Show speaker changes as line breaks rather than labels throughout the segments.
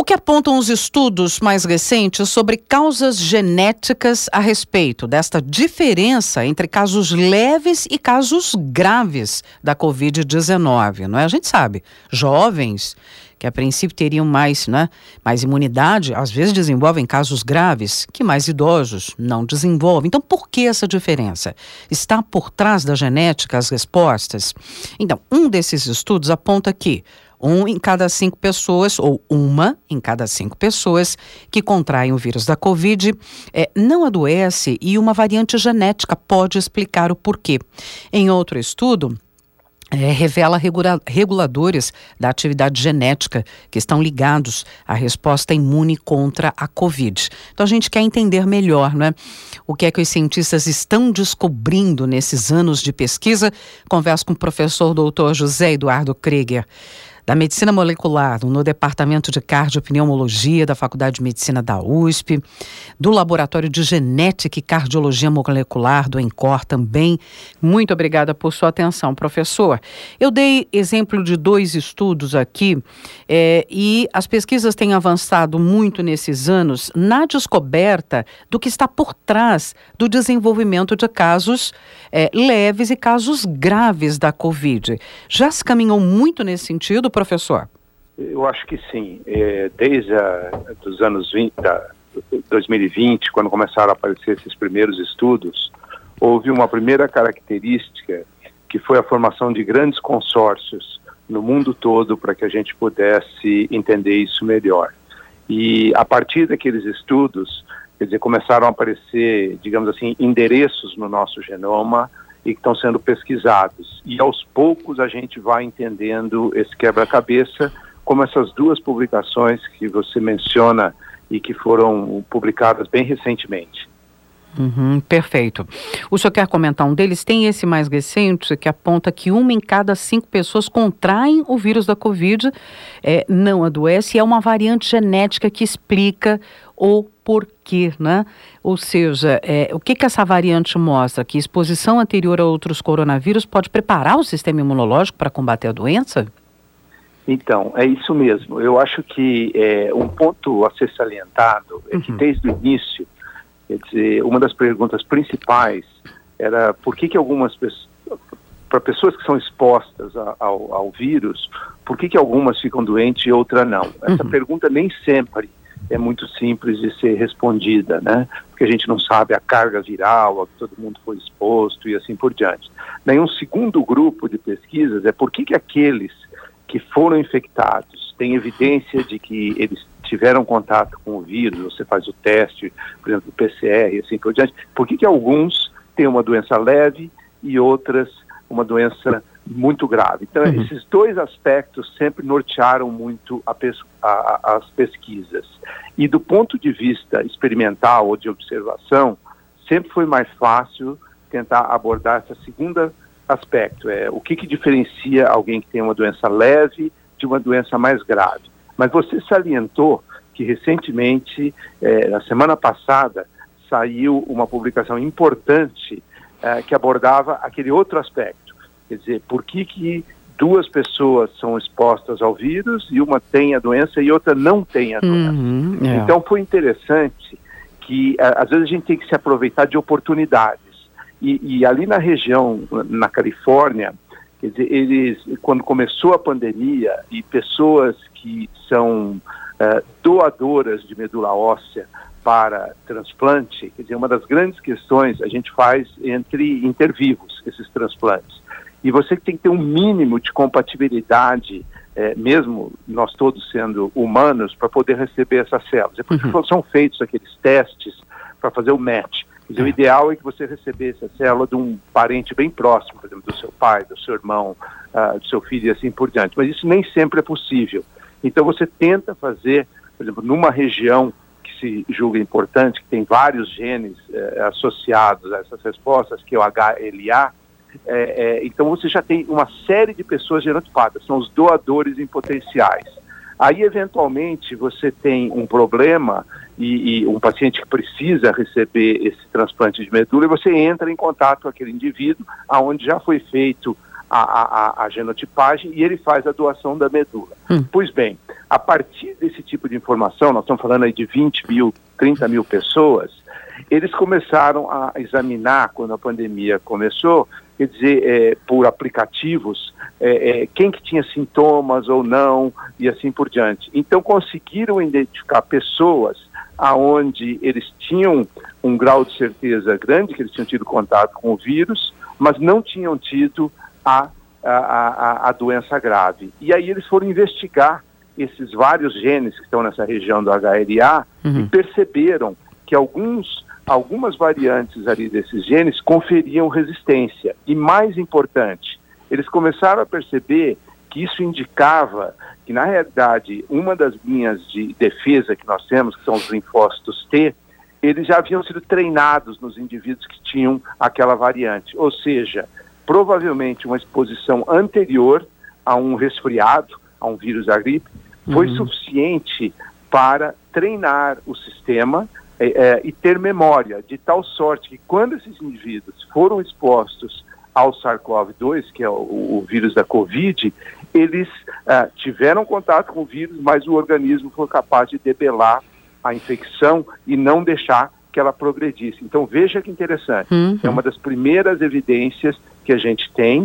O que apontam os estudos mais recentes sobre causas genéticas a respeito desta diferença entre casos leves e casos graves da Covid-19, não é? A gente sabe, jovens que a princípio teriam mais imunidade, às vezes desenvolvem casos graves que mais idosos não desenvolvem. Então, por que essa diferença? Está por trás da genética as respostas? Então, um desses estudos aponta que 1 em cada 5 pessoas, ou 1 em cada 5 pessoas que contraem o vírus da Covid não adoece, e uma variante genética pode explicar o porquê. Em outro estudo, revela reguladores da atividade genética que estão ligados à resposta imune contra a Covid. Então a gente quer entender melhor, não é? O que é que os cientistas estão descobrindo nesses anos de pesquisa. Converso com o professor doutor José Eduardo Krieger, da Medicina Molecular, no Departamento de Cardiopneumologia da Faculdade de Medicina da USP, do Laboratório de Genética e Cardiologia Molecular do ENCOR também. Muito obrigada por sua atenção, professor. Eu dei exemplo de 2 estudos aqui e as pesquisas têm avançado muito nesses anos na descoberta do que está por trás do desenvolvimento de casos leves e casos graves da Covid. Já se caminhou muito nesse sentido, professor?
Eu acho que sim. Desde os anos 2020, quando começaram a aparecer esses primeiros estudos, houve uma primeira característica, que foi a formação de grandes consórcios no mundo todo para que a gente pudesse entender isso melhor. E a partir daqueles estudos, quer dizer, começaram a aparecer, digamos assim, endereços no nosso genoma e que estão sendo pesquisados. E aos poucos a gente vai entendendo esse quebra-cabeça, como essas 2 publicações que você menciona e que foram publicadas bem recentemente.
Perfeito. O senhor quer comentar um deles? Tem esse mais recente que aponta que 1 em cada 5 pessoas contraem o vírus da Covid, não adoece, e é uma variante genética que explica o porquê, né? Ou seja, o que essa variante mostra? Que exposição anterior a outros coronavírus pode preparar o sistema imunológico para combater a doença?
Então, é isso mesmo. Eu acho que um ponto a ser salientado é que desde o início, quer dizer, uma das perguntas principais era por que algumas pessoas, para pessoas que são expostas ao vírus, por que algumas ficam doentes e outras não? Essa pergunta nem sempre é muito simples de ser respondida, né? Porque a gente não sabe a carga viral, a que todo mundo foi exposto e assim por diante. Daí um segundo grupo de pesquisas é por que aqueles que foram infectados têm evidência de que eles tiveram contato com o vírus, você faz o teste, por exemplo, do PCR e assim por diante, por que alguns têm uma doença leve e outras uma doença muito grave? Então, esses 2 aspectos sempre nortearam muito as pesquisas. E do ponto de vista experimental ou de observação, sempre foi mais fácil tentar abordar esse segundo aspecto, o que diferencia alguém que tem uma doença leve de uma doença mais grave. Mas você salientou que recentemente, na semana passada, saiu uma publicação importante que abordava aquele outro aspecto. Quer dizer, por que 2 pessoas são expostas ao vírus e uma tem a doença e outra não tem a doença. Então foi interessante que às vezes a gente tem que se aproveitar de oportunidades. E ali na região, na Califórnia, quer dizer, eles, quando começou a pandemia e pessoas que são doadoras de medula óssea para transplante, quer dizer, uma das grandes questões a gente faz entre intervivos, esses transplantes. E você tem que ter um mínimo de compatibilidade, mesmo nós todos sendo humanos, para poder receber essas células. É por isso que são feitos aqueles testes para fazer o match. Quer dizer, o ideal é que você recebesse a célula de um parente bem próximo, por exemplo, do seu pai, do seu irmão, do seu filho e assim por diante. Mas isso nem sempre é possível. Então você tenta fazer, por exemplo, numa região que se julga importante, que tem vários genes associados a essas respostas, que é o HLA, então você já tem uma série de pessoas genotipadas, são os doadores em potenciais. Aí, eventualmente, você tem um problema e um paciente que precisa receber esse transplante de medula, e você entra em contato com aquele indivíduo, onde já foi feito a genotipagem e ele faz a doação da medula. Pois bem, a partir desse tipo de informação, nós estamos falando aí de 20 mil, 30 mil pessoas, eles começaram a examinar, quando a pandemia começou, quer dizer, por aplicativos, quem que tinha sintomas ou não, e assim por diante. Então conseguiram identificar pessoas aonde eles tinham um grau de certeza grande, que eles tinham tido contato com o vírus, mas não tinham tido a doença grave. E aí eles foram investigar esses vários genes que estão nessa região do HLA e perceberam que algumas variantes ali desses genes conferiam resistência. E mais importante, eles começaram a perceber que isso indicava que, na realidade, uma das linhas de defesa que nós temos, que são os linfócitos T, eles já haviam sido treinados nos indivíduos que tinham aquela variante. Ou seja, provavelmente uma exposição anterior a um resfriado, a um vírus da gripe, foi suficiente para treinar o sistema e ter memória, de tal sorte que quando esses indivíduos foram expostos ao SARS-CoV-2, que é o vírus da Covid, eles tiveram contato com o vírus, mas o organismo foi capaz de debelar a infecção e não deixar que ela progredisse. Então veja que interessante, é uma das primeiras evidências que a gente tem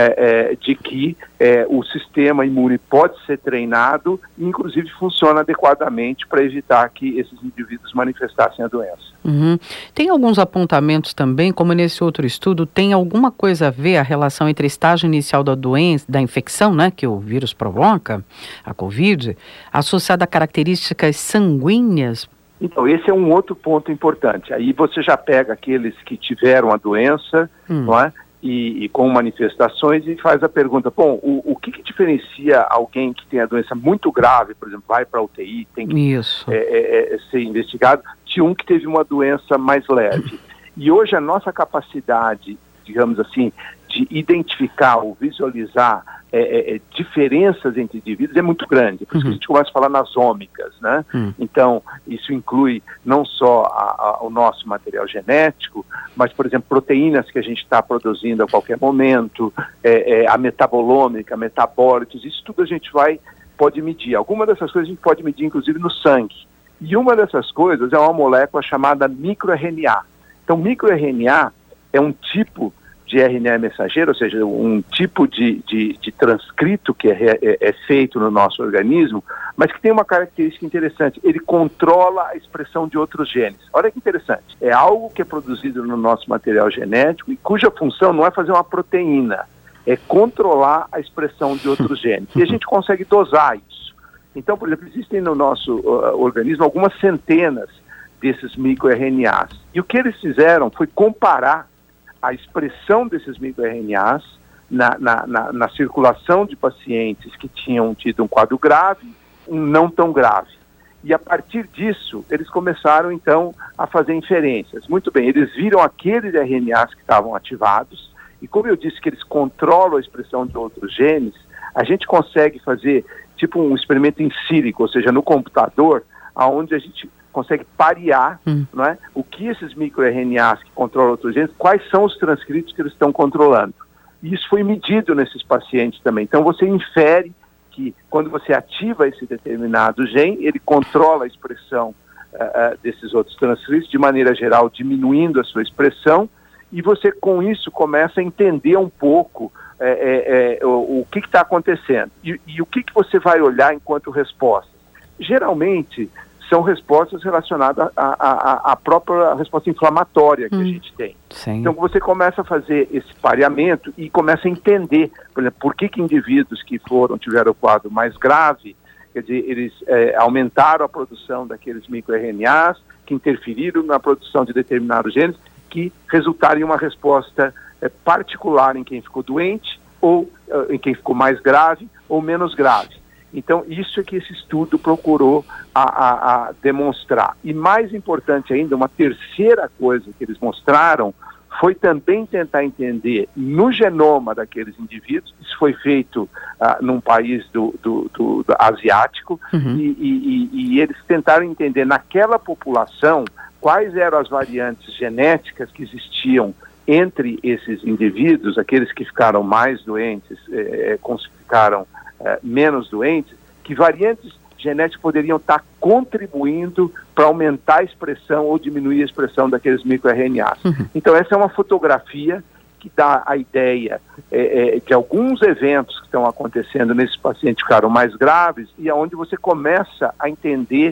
de que o sistema imune pode ser treinado e inclusive funciona adequadamente para evitar que esses indivíduos manifestassem a doença.
Tem alguns apontamentos também, como nesse outro estudo, tem alguma coisa a ver a relação entre a estágio inicial da doença, da infecção, né, que o vírus provoca, a Covid, associada a características sanguíneas?
Então, esse é um outro ponto importante. Aí você já pega aqueles que tiveram a doença, não é? E com manifestações e faz a pergunta, bom, o que diferencia alguém que tem a doença muito grave, por exemplo, vai para a UTI, tem que ser investigado, de um que teve uma doença mais leve. E hoje a nossa capacidade, digamos assim, de identificar ou visualizar diferenças entre indivíduos é muito grande, por isso que a gente começa a falar nas ômicas, né? Então, isso inclui não só o nosso material genético, mas, por exemplo, proteínas que a gente está produzindo a qualquer momento, a metabolômica, metabólitos, isso tudo a gente pode medir. Alguma dessas coisas a gente pode medir, inclusive, no sangue. E uma dessas coisas é uma molécula chamada microRNA. Então, microRNA é um tipo de RNA mensageiro, ou seja, um tipo de transcrito que é feito no nosso organismo, mas que tem uma característica interessante, ele controla a expressão de outros genes. Olha que interessante, é algo que é produzido no nosso material genético e cuja função não é fazer uma proteína, é controlar a expressão de outros genes. E a gente consegue dosar isso. Então, por exemplo, existem no nosso organismo algumas centenas desses microRNAs. E o que eles fizeram foi comparar a expressão desses microRNAs na circulação de pacientes que tinham tido um quadro grave, um não tão grave. E a partir disso, eles começaram então a fazer inferências. Muito bem, eles viram aqueles RNAs que estavam ativados, e como eu disse que eles controlam a expressão de outros genes, a gente consegue fazer tipo um experimento em sílico, ou seja, no computador, onde a gente consegue parear, não é? O que esses microRNAs que controlam outros genes, quais são os transcritos que eles estão controlando. E isso foi medido nesses pacientes também. Então você infere que quando você ativa esse determinado gene, ele controla a expressão desses outros transcritos, de maneira geral diminuindo a sua expressão, e você com isso começa a entender um pouco o que está acontecendo. E o que você vai olhar enquanto respostas? Geralmente são respostas relacionadas à própria resposta inflamatória que a gente tem.
Sim.
Então você começa a fazer esse pareamento e começa a entender, por exemplo, por que indivíduos que tiveram o quadro mais grave, quer dizer, eles aumentaram a produção daqueles microRNAs, que interferiram na produção de determinados genes, que resultaram em uma resposta particular em quem ficou doente, ou em quem ficou mais grave ou menos grave. Então, isso é que esse estudo procurou a demonstrar. E mais importante ainda, uma terceira coisa que eles mostraram foi também tentar entender no genoma daqueles indivíduos. Isso foi feito num país do asiático, e eles tentaram entender naquela população quais eram as variantes genéticas que existiam entre esses indivíduos, aqueles que ficaram mais doentes, ficaram menos doentes, que variantes genéticas poderiam estar contribuindo para aumentar a expressão ou diminuir a expressão daqueles microRNAs. Então essa é uma fotografia que dá a ideia de alguns eventos que estão acontecendo nesses pacientes que ficaram mais graves e aonde você começa a entender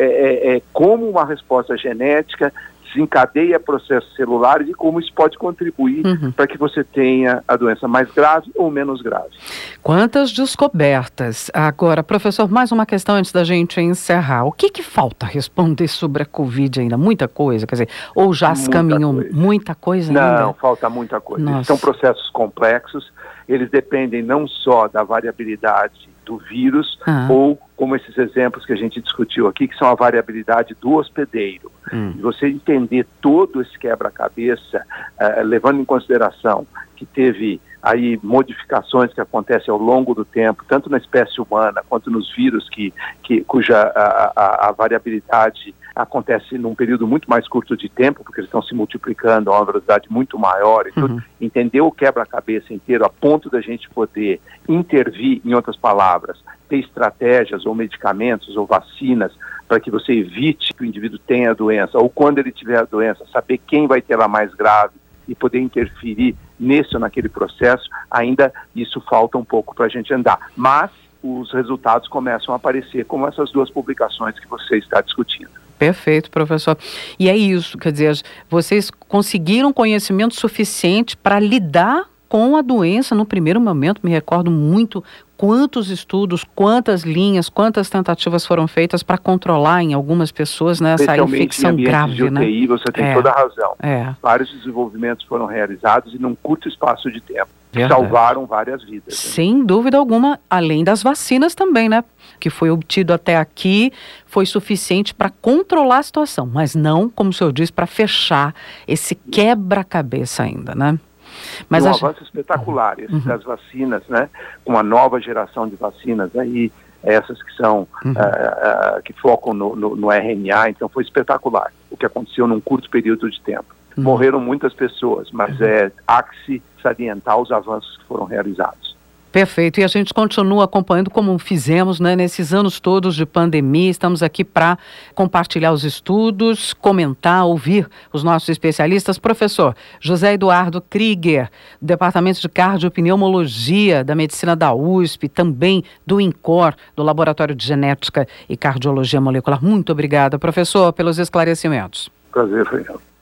como uma resposta genética desencadeia processos celulares e como isso pode contribuir para que você tenha a doença mais grave ou menos grave.
Quantas descobertas. Agora, professor, mais uma questão antes da gente encerrar. O que falta responder sobre a Covid ainda? Muita coisa, quer dizer, ou já se caminhou muita coisa ainda?
Não, falta muita coisa.
Nossa.
São processos complexos, eles dependem não só da variabilidade do vírus, ou como esses exemplos que a gente discutiu aqui, que são a variabilidade do hospedeiro. E você entender todo esse quebra-cabeça, levando em consideração que teve aí modificações que acontecem ao longo do tempo, tanto na espécie humana quanto nos vírus, cuja a variabilidade acontece num período muito mais curto de tempo, porque eles estão se multiplicando a uma velocidade muito maior. Então, entender o quebra-cabeça inteiro a ponto da gente poder intervir, em outras palavras, ter estratégias ou medicamentos ou vacinas para que você evite que o indivíduo tenha a doença, ou quando ele tiver a doença, saber quem vai ter ela mais grave e poder interferir nesse ou naquele processo, ainda isso falta um pouco para a gente andar. Mas os resultados começam a aparecer, como essas duas publicações que você está discutindo.
Perfeito, professor. E é isso, quer dizer, vocês conseguiram conhecimento suficiente para lidar com a doença no primeiro momento. Me recordo muito quantos estudos, quantas linhas, quantas tentativas foram feitas para controlar em algumas pessoas, né, essa infecção grave,
de UTI, né? Você tem toda a razão. Vários desenvolvimentos foram realizados e num curto espaço de tempo. Salvaram várias vidas.
Sem dúvida alguma, além das vacinas também, né? Que foi obtido até aqui, foi suficiente para controlar a situação, mas não, como o senhor disse, para fechar esse quebra-cabeça ainda, né?
Mas um avanço espetacular, esse das vacinas, né? Com a nova geração de vacinas aí, essas que são, que focam no RNA, então foi espetacular o que aconteceu num curto período de tempo. Morreram muitas pessoas, mas há que se salientar os avanços que foram realizados.
Perfeito, e a gente continua acompanhando como fizemos, né, nesses anos todos de pandemia. Estamos aqui para compartilhar os estudos, comentar, ouvir os nossos especialistas. Professor José Eduardo Krieger, do Departamento de Cardiopneumologia da Medicina da USP, também do INCOR, do Laboratório de Genética e Cardiologia Molecular. Muito obrigada, professor, pelos esclarecimentos.
Prazer, foi meu.